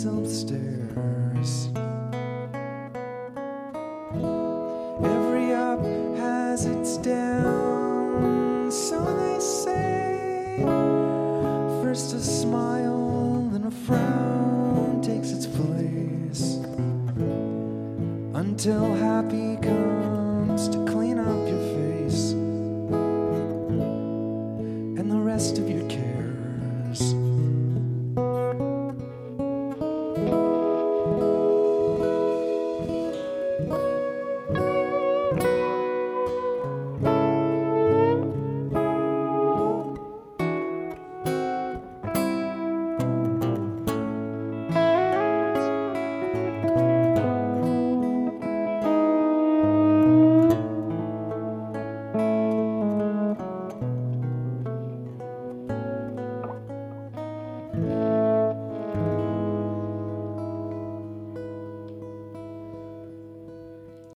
leads upstairs. Every up has its down, so they say. First a smile, then a frown takes its place, until happy comes to clean up your face, and the rest of